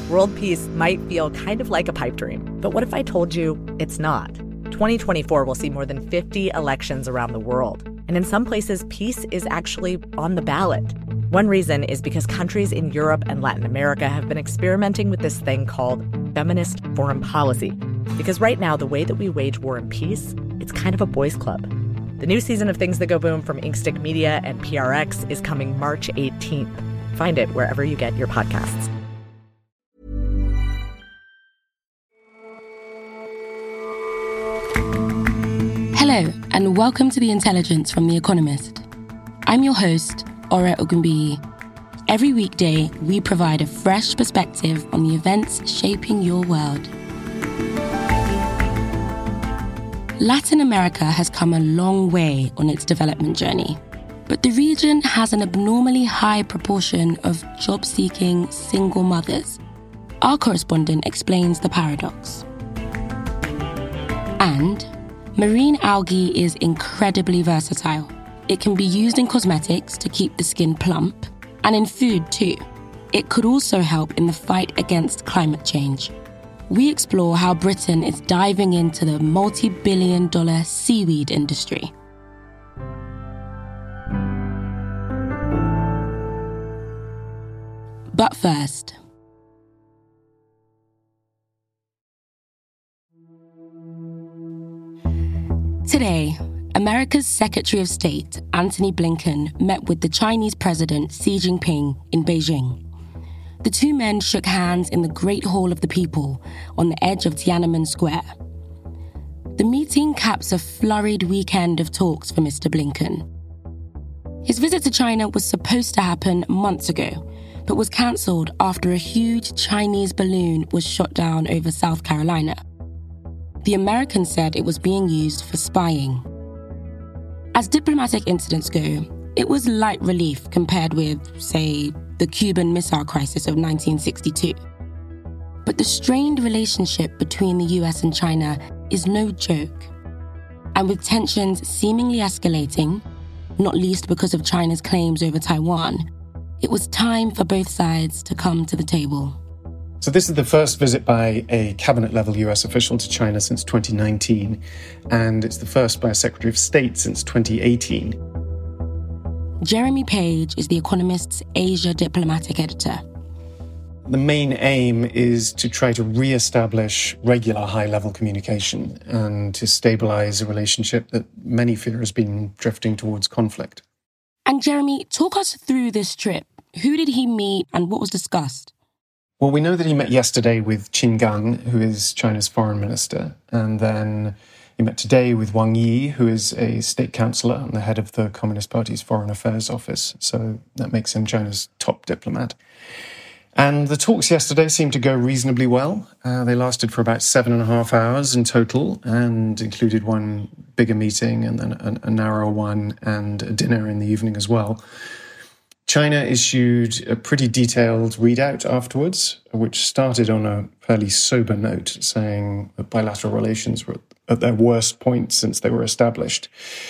World peace might feel kind of like a pipe dream, but what if I told you it's not? 2024 will see more than 50 elections around the world, and in some places, peace is actually on the ballot. One reason is because countries in Europe and Latin America have been experimenting with this thing called feminist foreign policy. Because right now, the way that we wage war and peace, it's kind of a boys' club. The new season of Things That Go Boom from Inkstick Media and PRX is coming March 18th. Find it wherever you get your podcasts. Hello, and welcome to The Intelligence from The Economist. I'm your host, Ore Ogunbiyi. Every weekday, we provide a fresh perspective on the events shaping your world. Latin America has come a long way on its development journey, but the region has an abnormally high proportion of job-seeking single mothers. Our correspondent explains the paradox. And marine algae is incredibly versatile. It can be used in cosmetics to keep the skin plump, and in food too. It could also help in the fight against climate change. We explore how Britain is diving into the multi-billion-dollar seaweed industry. But first, today, America's Secretary of State, Antony Blinken, met with the Chinese President Xi Jinping in Beijing. The two men shook hands in the Great Hall of the People on the edge of Tiananmen Square. The meeting caps a flurried weekend of talks for Mr. Blinken. His visit to China was supposed to happen months ago, but was cancelled after a huge Chinese balloon was shot down over South Carolina. The Americans said it was being used for spying. As diplomatic incidents go, it was light relief compared with, say, the Cuban Missile Crisis of 1962. But the strained relationship between the US and China is no joke. And with tensions seemingly escalating, not least because of China's claims over Taiwan, it was time for both sides to come to the table. So this is the first visit by a cabinet-level US official to China since 2019, and it's the first by a Secretary of State since 2018. Jeremy Page is The Economist's Asia diplomatic editor. The main aim is to try to re-establish regular high-level communication and to stabilise a relationship that many fear has been drifting towards conflict. And Jeremy, talk us through this trip. Who did he meet and what was discussed? Well, we know that he met yesterday with Qin Gang, who is China's foreign minister, and then he met today with Wang Yi, who is a state councillor and the head of the Communist Party's Foreign Affairs Office, so that makes him China's top diplomat. And the talks yesterday seemed to go reasonably well. They lasted for about 7.5 hours in total and included one bigger meeting and then a narrower one and a dinner in the evening as well. China issued a pretty detailed readout afterwards, which started on a fairly sober note, saying that bilateral relations were at their worst point since they were established,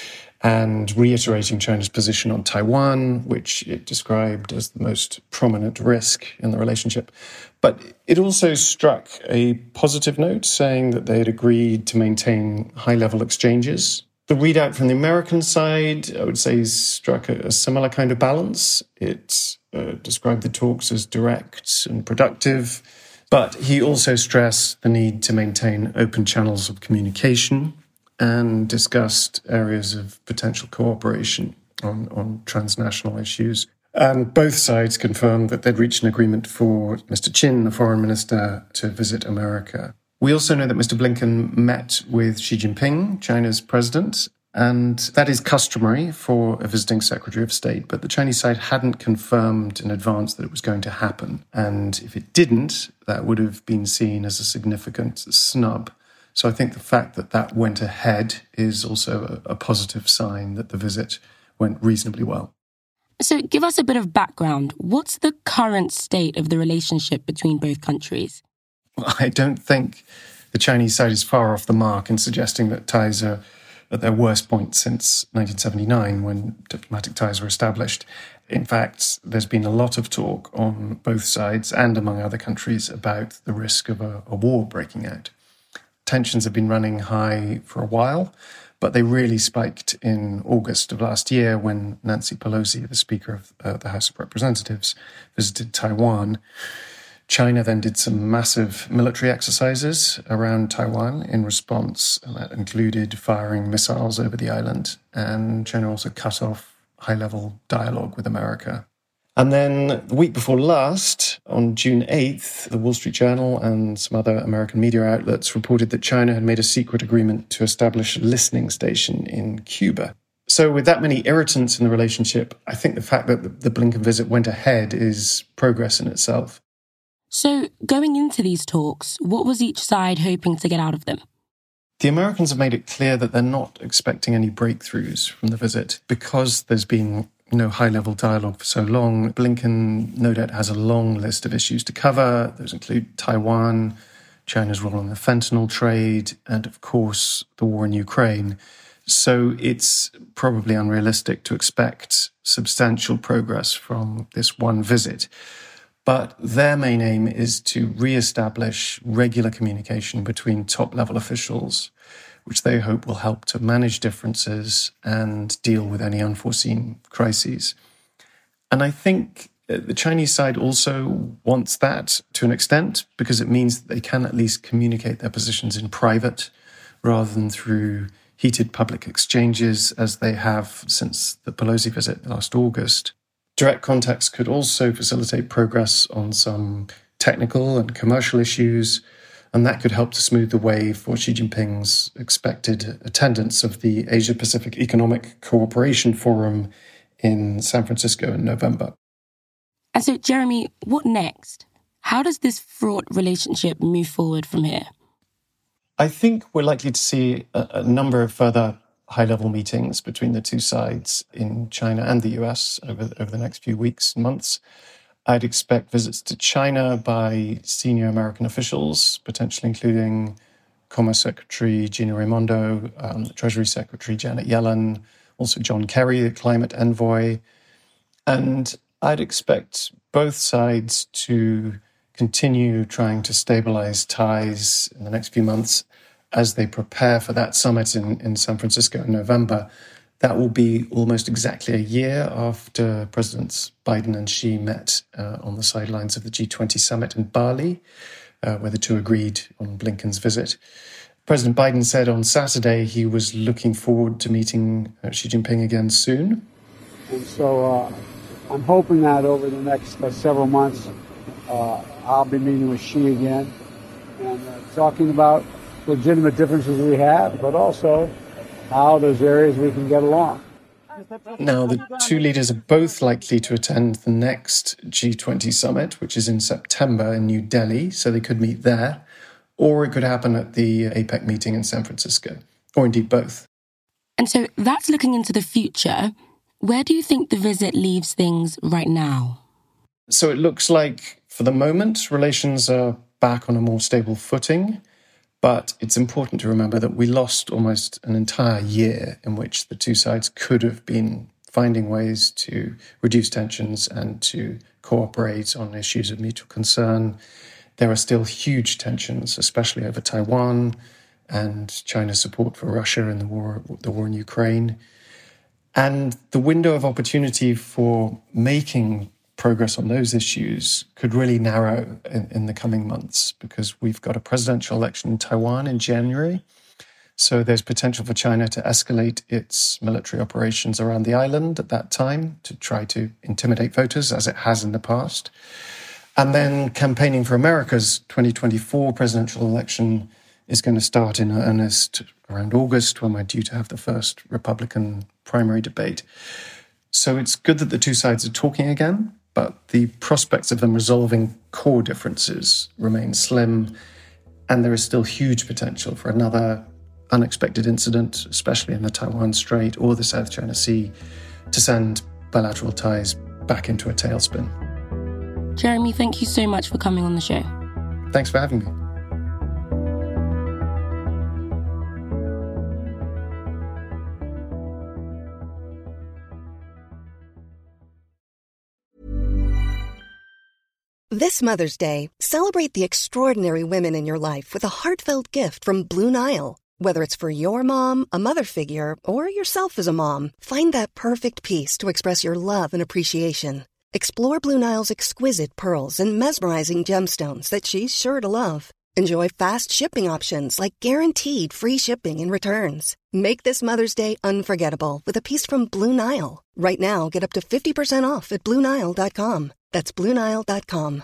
and reiterating China's position on Taiwan, which it described as the most prominent risk in the relationship. But it also struck a positive note, saying that they had agreed to maintain high-level exchanges. The readout from the American side, I would say, struck a similar kind of balance. It described the talks as direct and productive, but he also stressed the need to maintain open channels of communication and discussed areas of potential cooperation on transnational issues. And both sides confirmed that they'd reached an agreement for Mr. Qin, the foreign minister, to visit America. We also know that Mr. Blinken met with Xi Jinping, China's president, and that is customary for a visiting Secretary of State, but the Chinese side hadn't confirmed in advance that it was going to happen. And if it didn't, that would have been seen as a significant snub. So I think the fact that that went ahead is also a positive sign that the visit went reasonably well. So give us a bit of background. What's the current state of the relationship between both countries? I don't think the Chinese side is far off the mark in suggesting that ties are at their worst point since 1979, when diplomatic ties were established. In fact, there's been a lot of talk on both sides and among other countries about the risk of a war breaking out. Tensions have been running high for a while, but they really spiked in August of last year when Nancy Pelosi, the Speaker of the House of Representatives, visited Taiwan. China then did some massive military exercises around Taiwan in response, and that included firing missiles over the island. And China also cut off high-level dialogue with America. And then the week before last, on June 8th, the Wall Street Journal and some other American media outlets reported that China had made a secret agreement to establish a listening station in Cuba. So with that many irritants in the relationship, I think the fact that the Blinken visit went ahead is progress in itself. So going into these talks, what was each side hoping to get out of them? The Americans have made it clear that they're not expecting any breakthroughs from the visit because there's been no high-level dialogue for so long. Blinken, no doubt, has a long list of issues to cover. Those include Taiwan, China's role in the fentanyl trade, and, of course, the war in Ukraine. So it's probably unrealistic to expect substantial progress from this one visit. But their main aim is to re-establish regular communication between top-level officials, which they hope will help to manage differences and deal with any unforeseen crises. And I think the Chinese side also wants that to an extent because it means that they can at least communicate their positions in private rather than through heated public exchanges as they have since the Pelosi visit last August. Direct contacts could also facilitate progress on some technical and commercial issues, and that could help to smooth the way for Xi Jinping's expected attendance of the Asia-Pacific Economic Cooperation Forum in San Francisco in November. And so, Jeremy, what next? How does this fraught relationship move forward from here? I think we're likely to see a number of further high-level meetings between the two sides in China and the US over the next few weeks and months. I'd expect visits to China by senior American officials, potentially including Commerce Secretary Gina Raimondo, the Treasury Secretary Janet Yellen, also John Kerry, the climate envoy. And I'd expect both sides to continue trying to stabilize ties in the next few months as they prepare for that summit in San Francisco in November. That will be almost exactly a year after Presidents Biden and Xi met on the sidelines of the G20 summit in Bali, where the two agreed on Blinken's visit. President Biden said on Saturday he was looking forward to meeting Xi Jinping again soon. And so I'm hoping that over the next several months, I'll be meeting with Xi again and talking about legitimate differences we have, but also how there's areas we can get along. Now, the two leaders are both likely to attend the next G20 summit, which is in September in New Delhi, so they could meet there, or it could happen at the APEC meeting in San Francisco, or indeed both. And so that's looking into the future. Where do you think the visit leaves things right now? So it looks like, for the moment, relations are back on a more stable footing. But it's important to remember that we lost almost an entire year in which the two sides could have been finding ways to reduce tensions and to cooperate on issues of mutual concern. There are still huge tensions, especially over Taiwan and China's support for Russia in the war in Ukraine. And the window of opportunity for making progress on those issues could really narrow in the coming months because we've got a presidential election in Taiwan in January. So there's potential for China to escalate its military operations around the island at that time to try to intimidate voters, as it has in the past. And then campaigning for America's 2024 presidential election is going to start in earnest around August, when we're due to have the first Republican primary debate. So it's good that the two sides are talking again, but the prospects of them resolving core differences remain slim, and there is still huge potential for another unexpected incident, especially in the Taiwan Strait or the South China Sea, to send bilateral ties back into a tailspin. Jeremy, thank you so much for coming on the show. Thanks for having me. This Mother's Day, celebrate the extraordinary women in your life with a heartfelt gift from Blue Nile. Whether it's for your mom, a mother figure, or yourself as a mom, find that perfect piece to express your love and appreciation. Explore Blue Nile's exquisite pearls and mesmerizing gemstones that she's sure to love. Enjoy fast shipping options like guaranteed free shipping and returns. Make this Mother's Day unforgettable with a piece from Blue Nile. Right now, get up to 50% off at BlueNile.com. That's BlueNile.com.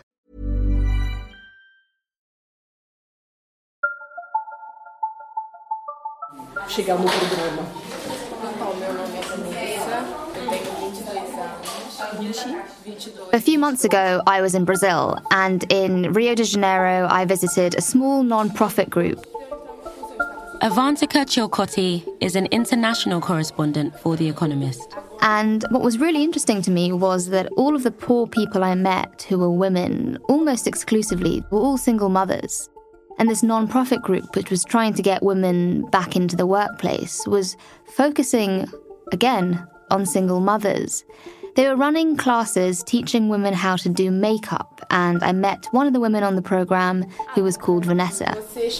Chegamos no programa. Meu nome é Vanessa, eu tenho 22 anos. A few months ago, I was in Brazil, and in Rio de Janeiro, I visited a small non-profit group. Avantika Chilcotti is an international correspondent for The Economist. And what was really interesting to me was that all of the poor people I met who were women, almost exclusively, were all single mothers. And this non-profit group, which was trying to get women back into the workplace, was focusing, again, on single mothers. They were running classes teaching women how to do makeup, and I met one of the women on the program who was called Vanessa.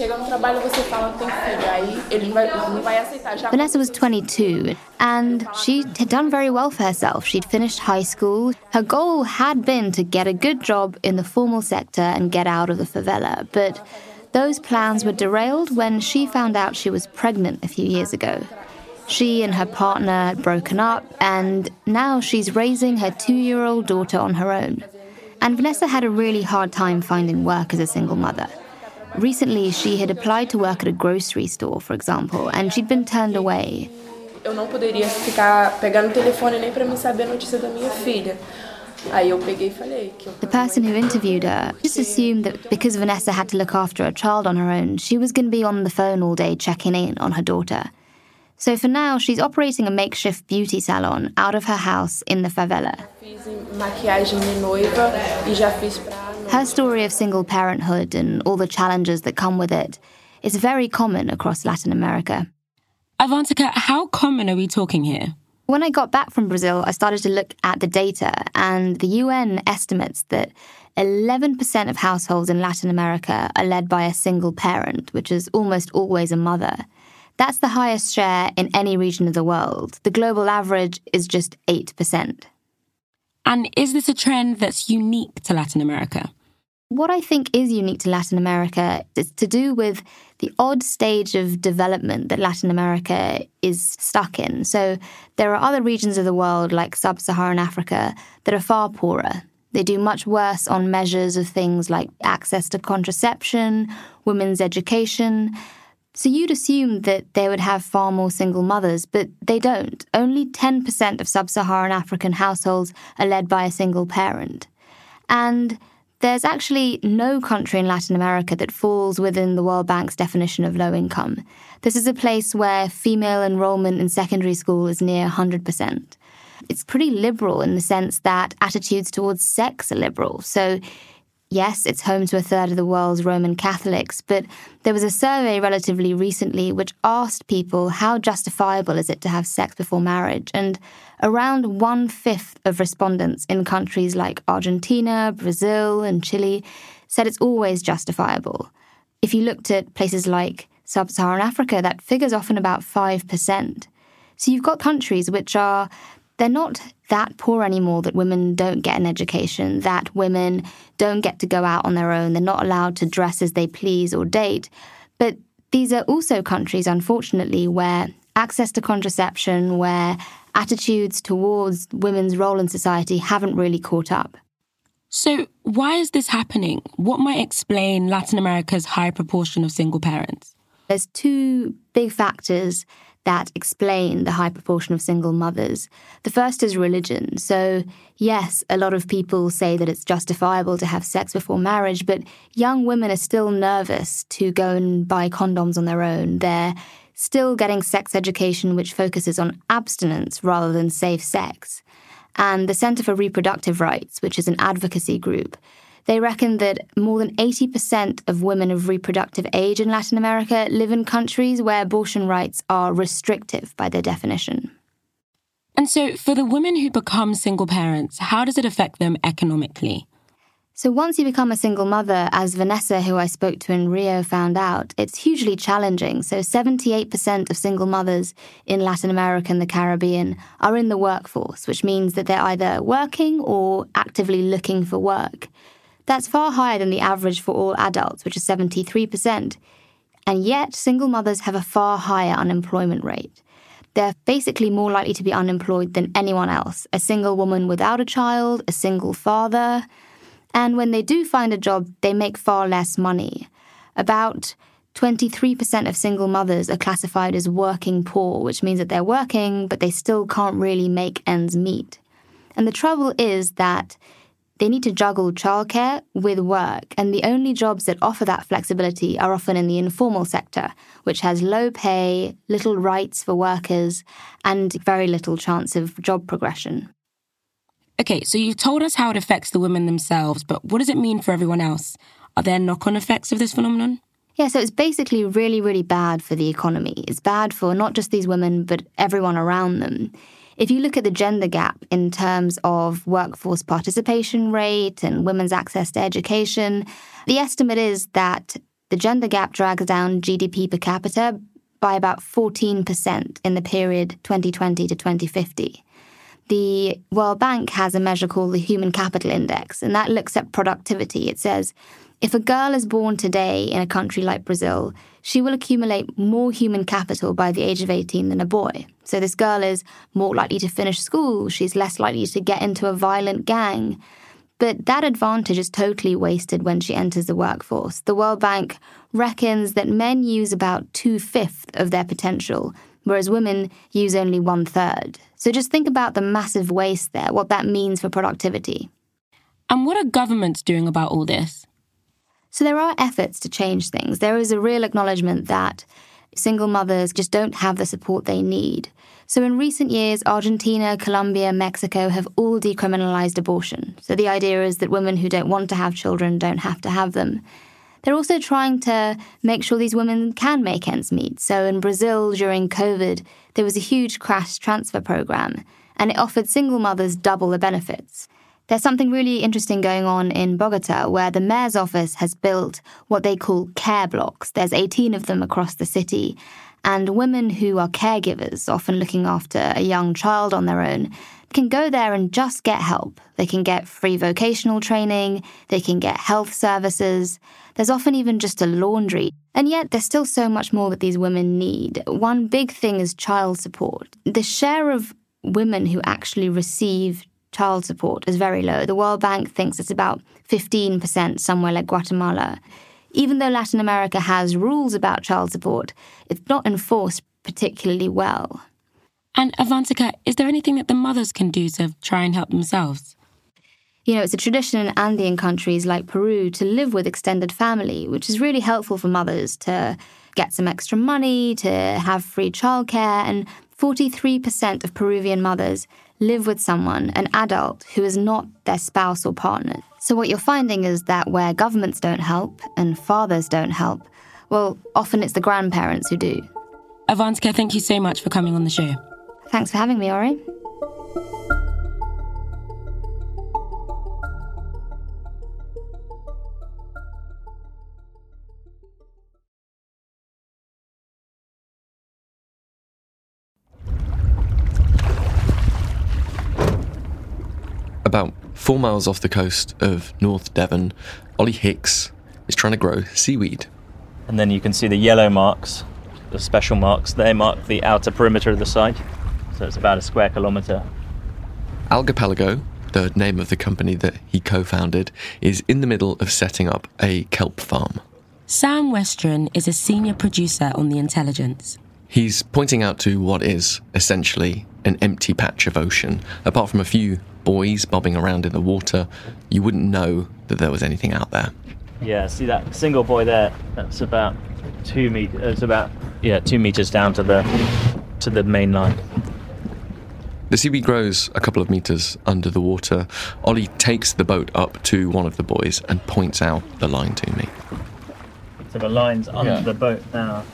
Vanessa was 22, and she had done very well for herself. She'd finished high school. Her goal had been to get a good job in the formal sector and get out of the favela, but those plans were derailed when she found out she was pregnant a few years ago. She and her partner had broken up, and now she's raising her 2-year-old daughter on her own. And Vanessa had a really hard time finding work as a single mother. Recently, she had applied to work at a grocery store, for example, and she'd been turned away. Eu não poderia ficar pegando o telefone nem para me saber a notícia da minha filha. Aí eu peguei e falei que The person who interviewed her just assumed that because Vanessa had to look after a child on her own, she was going to be on the phone all day checking in on her daughter. So for now, she's operating a makeshift beauty salon out of her house in the favela. Her story of single parenthood and all the challenges that come with it is very common across Latin America. Avantika, how common are we talking here? When I got back from Brazil, I started to look at the data, and the UN estimates that 11% of households in Latin America are led by a single parent, which is almost always a mother. That's the highest share in any region of the world. The global average is just 8%. And is this a trend that's unique to Latin America? What I think is unique to Latin America is to do with the odd stage of development that Latin America is stuck in. So there are other regions of the world, like sub-Saharan Africa, that are far poorer. They do much worse on measures of things like access to contraception, women's education. So you'd assume that they would have far more single mothers, but they don't. Only 10% of sub-Saharan African households are led by a single parent. And there's actually no country in Latin America that falls within the World Bank's definition of low income. This is a place where female enrollment in secondary school is near 100%. It's pretty liberal in the sense that attitudes towards sex are liberal. So yes, it's home to a third of the world's Roman Catholics, but there was a survey relatively recently which asked people how justifiable is it to have sex before marriage, and around 1/5 of respondents in countries like Argentina, Brazil, and Chile said it's always justifiable. If you looked at places like sub-Saharan Africa, that figure's often about 5%. So you've got countries which they're not that poor anymore that women don't get an education, that women don't get to go out on their own, they're not allowed to dress as they please or date. But these are also countries, unfortunately, where access to contraception, where attitudes towards women's role in society haven't really caught up. So why is this happening? What might explain Latin America's high proportion of single parents? There's two big factors that explain the high proportion of single mothers. The first is religion. So, yes, a lot of people say that it's justifiable to have sex before marriage, but young women are still nervous to go and buy condoms on their own. They're still getting sex education which focuses on abstinence rather than safe sex. And the Center for Reproductive Rights, which is an advocacy group, they reckon that more than 80% of women of reproductive age in Latin America live in countries where abortion rights are restrictive by their definition. And so for the women who become single parents, how does it affect them economically? So once you become a single mother, as Vanessa, who I spoke to in Rio, found out, it's hugely challenging. So 78% of single mothers in Latin America and the Caribbean are in the workforce, which means that they're either working or actively looking for work. That's far higher than the average for all adults, which is 73%. And yet, single mothers have a far higher unemployment rate. They're basically more likely to be unemployed than anyone else. A single woman without a child, a single father. And when they do find a job, they make far less money. About 23% of single mothers are classified as working poor, which means that they're working, but they still can't really make ends meet. And the trouble is that they need to juggle childcare with work, and the only jobs that offer that flexibility are often in the informal sector, which has low pay, little rights for workers, and very little chance of job progression. Okay, so you've told us how it affects the women themselves, but what does it mean for everyone else? Are there knock-on effects of this phenomenon? Yeah, so it's basically really, really bad for the economy. It's bad for not just these women, but everyone around them. If you look at the gender gap in terms of workforce participation rate and women's access to education, the estimate is that the gender gap drags down GDP per capita by about 14% in the period 2020 to 2050. The World Bank has a measure called the Human Capital Index, and that looks at productivity. It says, if a girl is born today in a country like Brazil, she will accumulate more human capital by the age of 18 than a boy. So this girl is more likely to finish school, she's less likely to get into a violent gang. But that advantage is totally wasted when she enters the workforce. The World Bank reckons that men use about 2/5 of their potential, whereas women use only 1/3. So just think about the massive waste there, what that means for productivity. And what are governments doing about all this? So there are efforts to change things. There is a real acknowledgement that single mothers just don't have the support they need. So in recent years, Argentina, Colombia, Mexico have all decriminalized abortion. So the idea is that women who don't want to have children don't have to have them. They're also trying to make sure these women can make ends meet. So in Brazil, during COVID, there was a huge cash transfer program, and it offered single mothers double the benefits. There's something really interesting going on in Bogota, where the mayor's office has built what they call care blocks. There's 18 of them across the city, and women who are caregivers, often looking after a young child on their own, can go there and just get help. They can get free vocational training, they can get health services. There's often even just a laundry. And yet there's still so much more that these women need. One big thing is child support. The share of women who actually receive child support is very low. The World Bank thinks it's about 15% somewhere like Guatemala. Even though Latin America has rules about child support, it's not enforced particularly well. And Avantika, is there anything that the mothers can do to try and help themselves? You know, it's a tradition in Andean countries like Peru to live with extended family, which is really helpful for mothers to get some extra money, to have free childcare, and 43% of Peruvian mothers live with someone, an adult, who is not their spouse or partner. So what you're finding is that where governments don't help and fathers don't help, well, often it's the grandparents who do. Avantika, thank you so much for coming on the show. Thanks for having me, Ori. About 4 miles off the coast of North Devon, Ollie Hicks is trying to grow seaweed. And then you can see the yellow marks, the special marks. They mark the outer perimeter of the site, so it's about a square kilometre. Algapelago, the name of the company that he co-founded, is in the middle of setting up a kelp farm. Sam Westron is a senior producer on The Intelligence. He's pointing out to what is essentially an empty patch of ocean. Apart from a few buoys bobbing around in the water, you wouldn't know that there was anything out there. Yeah, see that single buoy there? That's about 2 meters. It's about 2 meters down to the main line. The seaweed grows a couple of meters under the water. Ollie takes the boat up to one of the buoys and points out the line to me. So the line's under the boat now.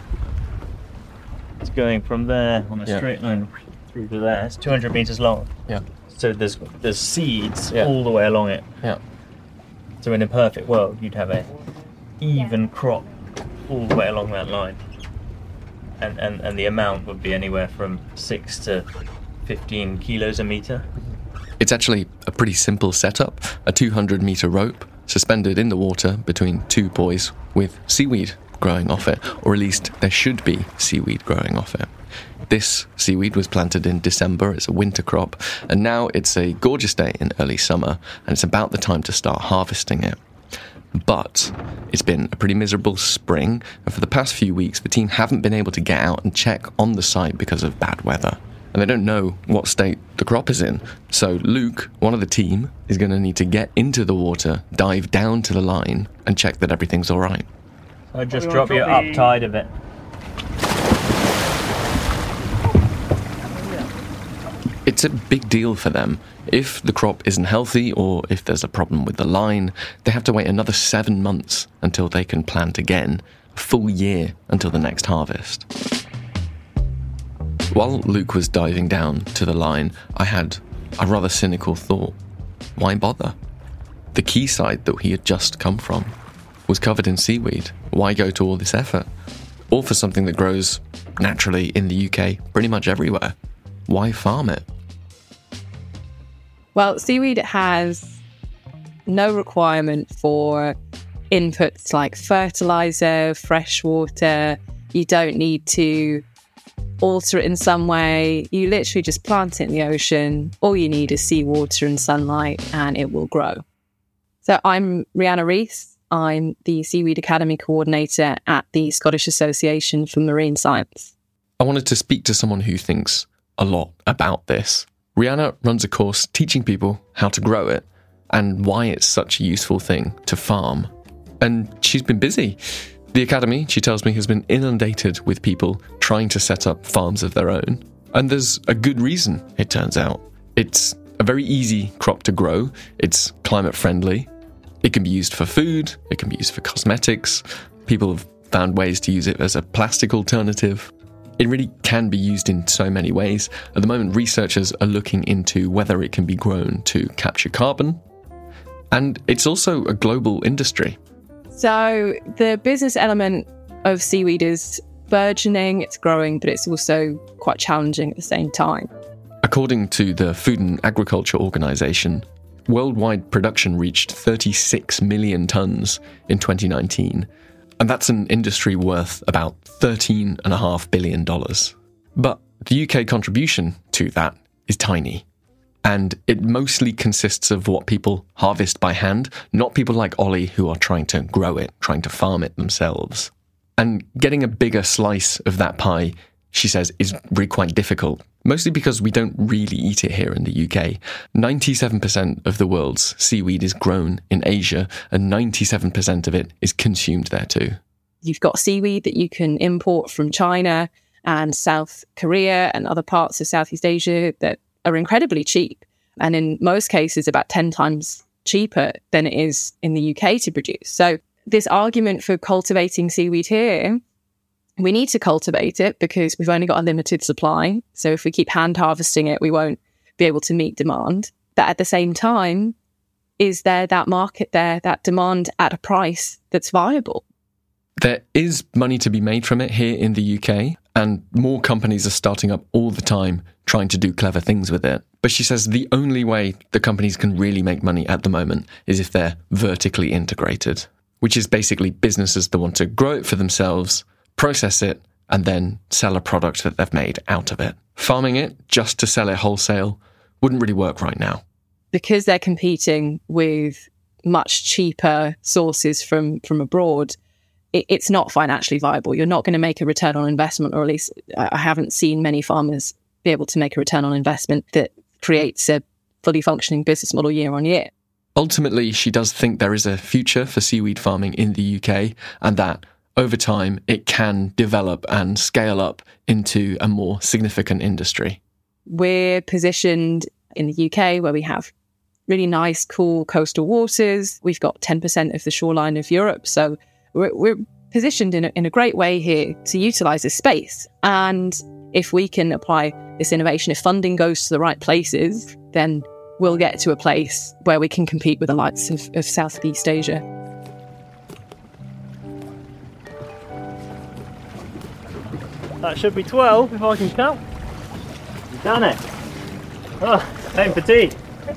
It's going from there on a straight line through to there. It's 200 meters long. Yeah. So there's seeds all the way along it. Yeah. So in a perfect world, you'd have a even crop all the way along that line. And the amount would be anywhere from 6 to 15 kilos a metre. It's actually a pretty simple setup, a 200-metre rope suspended in the water between two buoys with seaweed growing off it, or at least there should be seaweed growing off it. This seaweed was planted in December, it's a winter crop, and now it's a gorgeous day in early summer, and it's about the time to start harvesting it. But it's been a pretty miserable spring, and for the past few weeks the team haven't been able to get out and check on the site because of bad weather. And they don't know what state the crop is in. So Luke, one of the team, is going to need to get into the water, dive down to the line, and check that everything's all right. I'll just drop you up tide of it. It's a big deal for them. If the crop isn't healthy or if there's a problem with the line, they have to wait another 7 months until they can plant again, a full year until the next harvest. While Luke was diving down to the line, I had a rather cynical thought. Why bother? The quayside that he had just come from was covered in seaweed. Why go to all this effort? All for something that grows naturally in the UK pretty much everywhere. Why farm it? Well, seaweed has no requirement for inputs like fertilizer, fresh water. You don't need to alter it in some way. You literally just plant it in the ocean. All you need is seawater and sunlight, and it will grow. So I'm Rhianna Rees. I'm the Seaweed Academy Coordinator at the Scottish Association for Marine Science. I wanted to speak to someone who thinks a lot about this. Rhianna runs a course teaching people how to grow it and why it's such a useful thing to farm. And she's been busy. The Academy, she tells me, has been inundated with people trying to set up farms of their own. And there's a good reason, it turns out. It's a very easy crop to grow. It's climate friendly. It can be used for food. It can be used for cosmetics. People have found ways to use it as a plastic alternative. It really can be used in so many ways. At the moment, researchers are looking into whether it can be grown to capture carbon. And it's also a global industry. So the business element of seaweed is burgeoning, it's growing, but it's also quite challenging at the same time. According to the Food and Agriculture Organization, worldwide production reached 36 million tonnes in 2019. And that's an industry worth about $13.5 billion. But the UK contribution to that is tiny. And it mostly consists of what people harvest by hand, not people like Ollie who are trying to grow it, trying to farm it themselves. And getting a bigger slice of that pie, she says, is really quite difficult, mostly because we don't really eat it here in the UK. 97% of the world's seaweed is grown in Asia, and 97% of it is consumed there too. You've got seaweed that you can import from China and South Korea and other parts of Southeast Asia that are incredibly cheap, and in most cases about 10 times cheaper than it is in the UK to produce. So this argument for cultivating seaweed here, we need to cultivate it because we've only got a limited supply. So if we keep hand harvesting it, we won't be able to meet demand. But at the same time, is there that market there, that demand at a price that's viable? There is money to be made from it here in the UK, and more companies are starting up all the time trying to do clever things with it. But she says the only way the companies can really make money at the moment is if they're vertically integrated, which is basically businesses that want to grow it for themselves, process it, and then sell a product that they've made out of it. Farming it just to sell it wholesale wouldn't really work right now. Because they're competing with much cheaper sources from abroad, it's not financially viable. You're not going to make a return on investment, or at least I haven't seen many farmers be able to make a return on investment that creates a fully functioning business model year on year. Ultimately, she does think there is a future for seaweed farming in the UK, and that over time it can develop and scale up into a more significant industry. We're positioned in the UK where we have really nice, cool coastal waters. We've got 10% of the shoreline of Europe, so we're positioned in a great way here to utilise this space. And if we can apply this innovation, if funding goes to the right places, then we'll get to a place where we can compete with the likes of Southeast Asia. That should be 12 if I can count. You've done it. Oh, time for tea.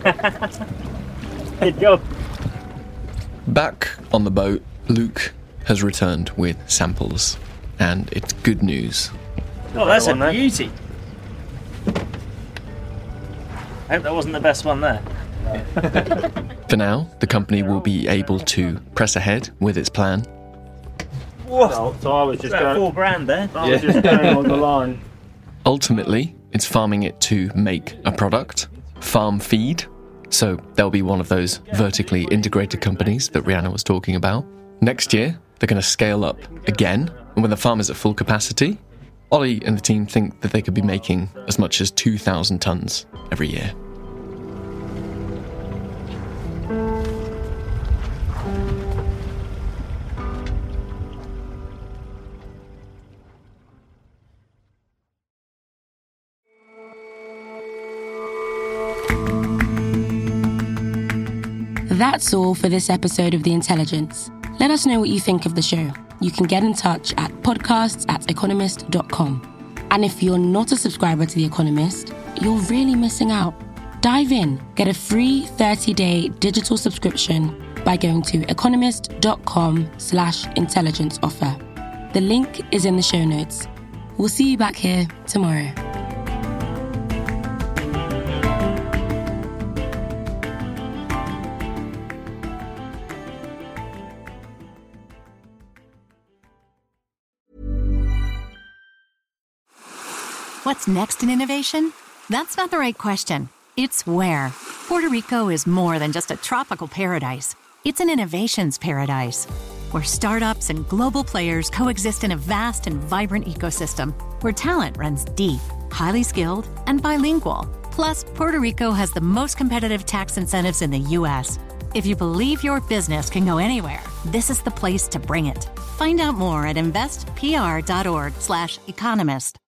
Good job. Back on the boat, Luke has returned with samples, and it's good news. Oh, that's a beauty. I hope that wasn't the best one there. For now, the company will be able to press ahead with its plan. Whoa. So I was just going $4,000 there. I was just going on the line. Ultimately, it's farming it to make a product, farm feed. So they'll be one of those vertically integrated companies that Rihanna was talking about. Next year, they're going to scale up again. And when the farm is at full capacity, Ollie and the team think that they could be making as much as 2,000 tons every year. That's all for this episode of The Intelligence. Let us know what you think of the show. You can get in touch at podcasts@economist.com. And if you're not a subscriber to The Economist, you're really missing out. Dive in. Get a free 30-day digital subscription by going to economist.com/intelligence offer. The link is in the show notes. We'll see you back here tomorrow. What's next in innovation? That's not the right question. It's where. Puerto Rico is more than just a tropical paradise. It's an innovations paradise, where startups and global players coexist in a vast and vibrant ecosystem, where talent runs deep, highly skilled, and bilingual. Plus, Puerto Rico has the most competitive tax incentives in the U.S. If you believe your business can go anywhere, this is the place to bring it. Find out more at investpr.org/economist.